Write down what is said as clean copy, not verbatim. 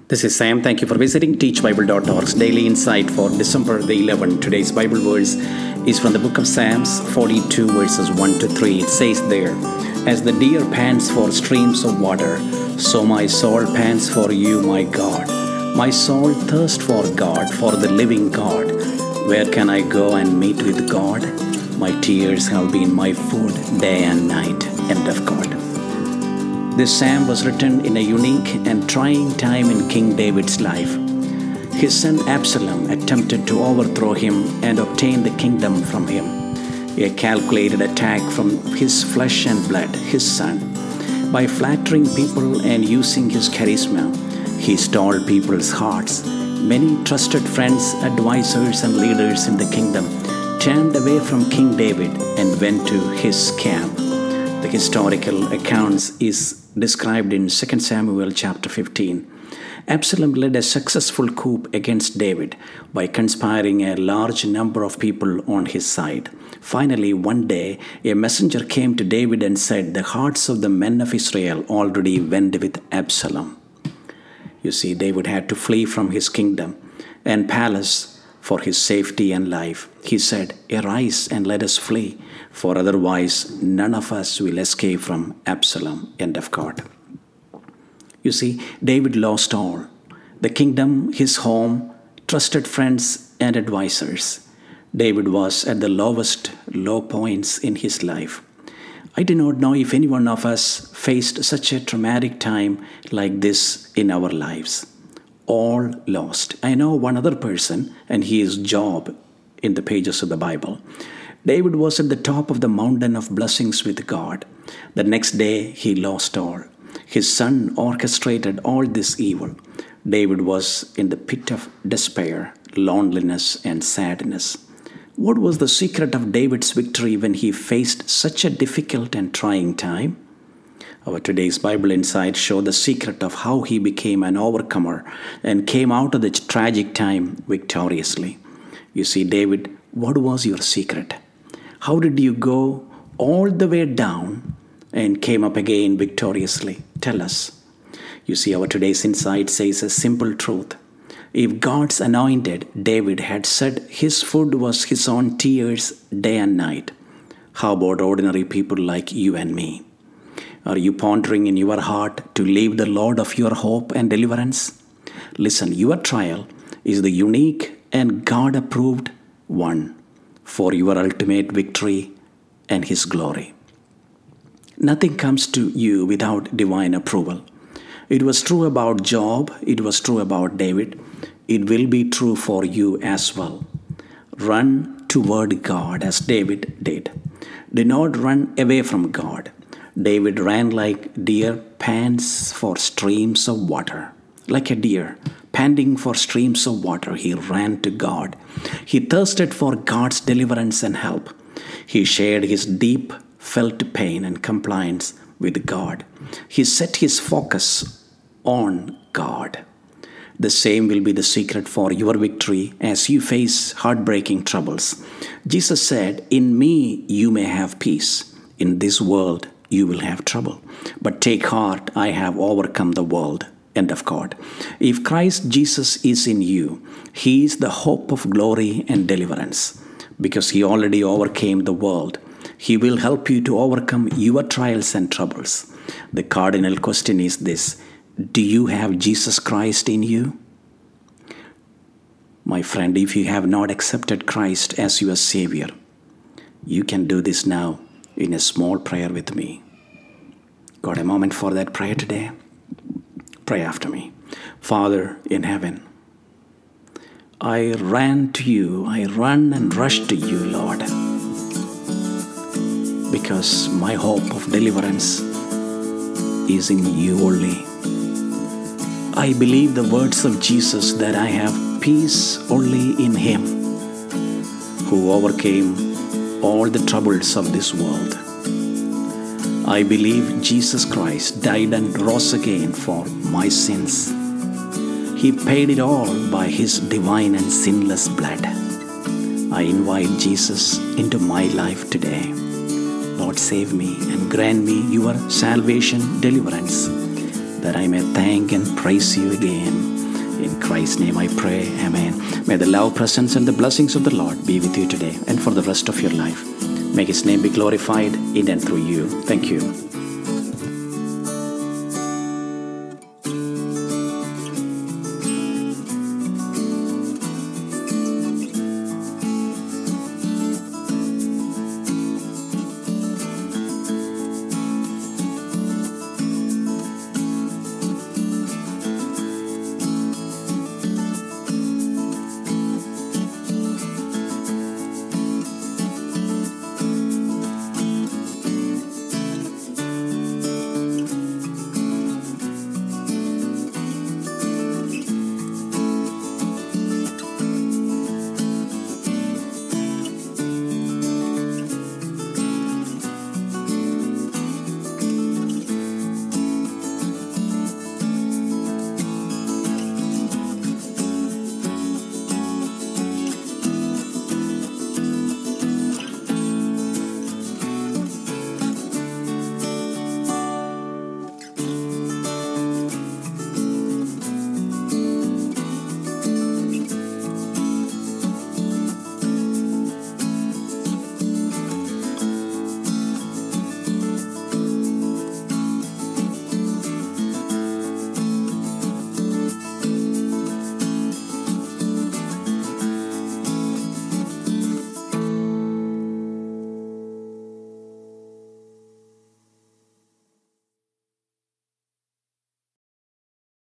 This is Sam. Thank you for visiting teachbible.org's daily insight for December the 11th. Today's Bible verse is from the book of Psalms 42 verses 1 to 3. It says there, "As the deer pants for streams of water, so my soul pants for you, my God. My soul thirsts for God, for the living God. Where can I go and meet with God? My tears have been my food day and night." End of God. This psalm was written in a unique and trying time in King David's life. His son Absalom attempted to overthrow him and obtain the kingdom from him. A calculated attack from his flesh and blood, his son. By flattering people and using his charisma, he stole people's hearts. Many trusted friends, advisors, and leaders in the kingdom turned away from King David and went to his camp. The historical accounts is described in 2 Samuel chapter 15. Absalom led a successful coup against David by conspiring a large number of people on his side. Finally, one day, a messenger came to David and said, "The hearts of the men of Israel already went with Absalom." You see, David had to flee from his kingdom and palace for his safety and life. He said, "Arise and let us flee, for otherwise none of us will escape from Absalom." End of God. You see, David lost all: the kingdom, his home, trusted friends, and advisors. David was at the lowest low points in his life. I do not know if any one of us faced such a traumatic time like this in our lives. All lost. I know one other person, and he is Job in the pages of the Bible. David was at the top of the mountain of blessings with God. The next day, he lost all. His son orchestrated all this evil. David was in the pit of despair, loneliness, and sadness. What was the secret of David's victory when he faced such a difficult and trying time? Our today's Bible insights show the secret of how he became an overcomer and came out of the tragic time victoriously. You see, David, what was your secret? How did you go all the way down and came up again victoriously? Tell us. You see, our today's insight says a simple truth. If God's anointed David had said his food was his own tears day and night, how about ordinary people like you and me? Are you pondering in your heart to leave the Lord of your hope and deliverance? Listen, your trial is the unique and God-approved one for your ultimate victory and His glory. Nothing comes to you without divine approval. It was true about Job. It was true about David. It will be true for you as well. Run toward God as David did. Do not run away from God. David ran like deer pants for streams of water. Like a deer panting for streams of water, he ran to God. He thirsted for God's deliverance and help. He shared his deep felt pain and compliance with God. He set his focus on God. The same will be the secret for your victory as you face heartbreaking troubles. Jesus said, "In me you may have peace. In this world you will have trouble. But take heart, I have overcome the world." End of God. If Christ Jesus is in you, He is the hope of glory and deliverance. Because He already overcame the world, He will help you to overcome your trials and troubles. The cardinal question is this: do you have Jesus Christ in you? My friend, if you have not accepted Christ as your Savior, you can do this now in a small prayer with me. Got a moment for that prayer today? Pray after me. Father in heaven, I ran to you. I run and rush to you, Lord, because my hope of deliverance is in you only. I believe the words of Jesus that I have peace only in Him who overcame all the troubles of this world. I believe Jesus Christ died and rose again for my sins. He paid it all by His divine and sinless blood. I invite Jesus into my life today. Lord, save me and grant me your salvation, deliverance, that I may thank and praise you again In Christ's name I pray. Amen. May the love, presence, and the blessings of the Lord be with you today and for the rest of your life. May His name be glorified in and through you. Thank you.